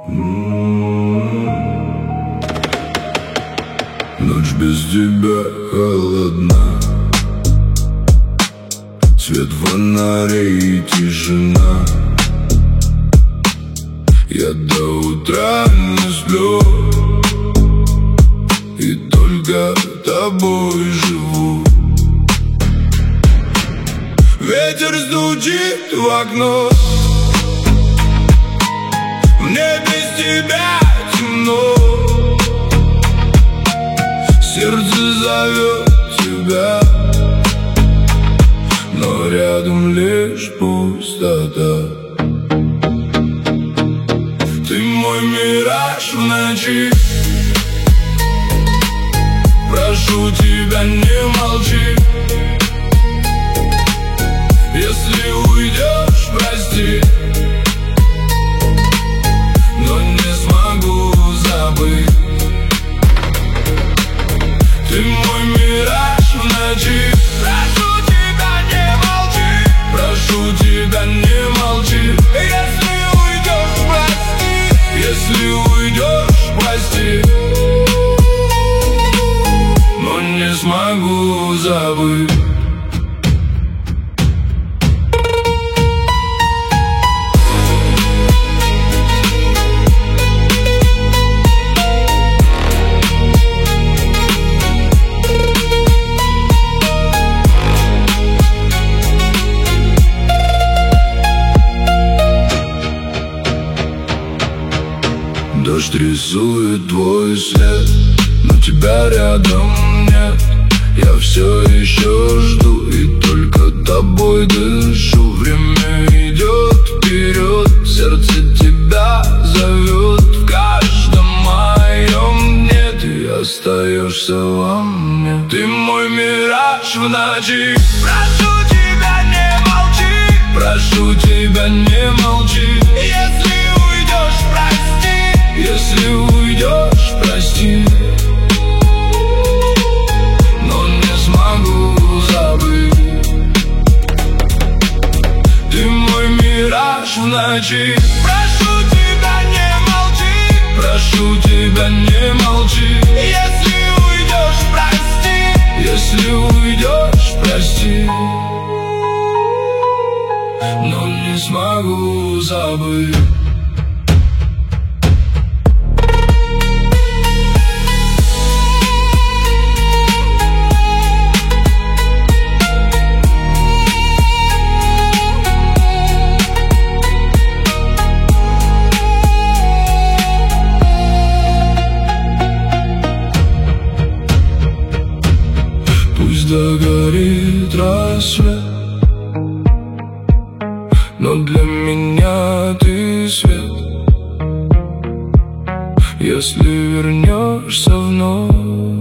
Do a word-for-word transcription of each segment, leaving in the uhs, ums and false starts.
Ночь без тебя холодна, свет фонарей и тишина. Я до утра не сплю и только тобой живу. Ветер стучит в окно, мне без тебя темно. Сердце зовет тебя, но рядом лишь пустота. Ты мой мираж в ночи, прошу тебя, не молчи. Если уйдешь, прости, но не смогу забыть. Ты мой мираж в ночи, прошу тебя, не молчи. Прошу тебя, не молчи. Если уйдешь, прости. Если уйдешь, прости, но не смогу забыть. Дождь рисует твой след, но тебя рядом нет. Я все еще жду и только тобой дышу. Время идет вперед, сердце тебя зовет. В каждом моем дне ты остаешься во мне. Ты мой мираж в ночи, прошу тебя, не молчи. Прошу тебя, не молчи. Если уйдешь, прости. Если уйдешь, прости, но не смогу забыть. Ты мой мираж в ночи, прошу тебя, не молчи. Прошу тебя, не молчи. Если уйдешь, прости. Если уйдешь, прости, но не смогу забыть. Догорит рассвет, но для меня ты свет. Если вернешься вновь,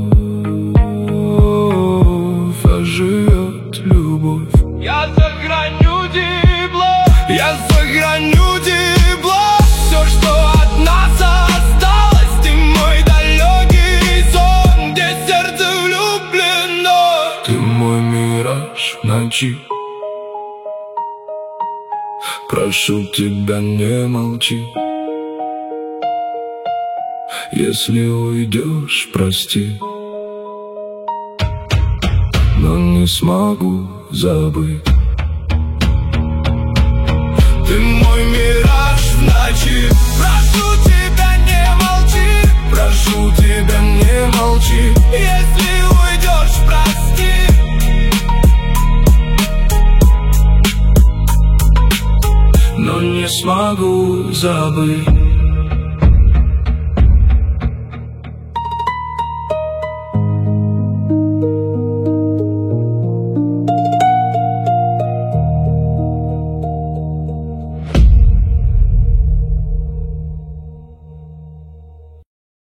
оживет любовь. Я сохраню тепло, я сохраню тепло. Все, что от нас осталось, ты мой далекий сон, где сердце влюблено. Ты мой мираж в ночи, прошу тебя, не молчи. Если уйдешь, прости, но не смогу забыть. Ты мой мираж в ночи, прошу тебя, не молчи. Прошу тебя, не молчи. Если уйдешь, прости, но не смогу забыть.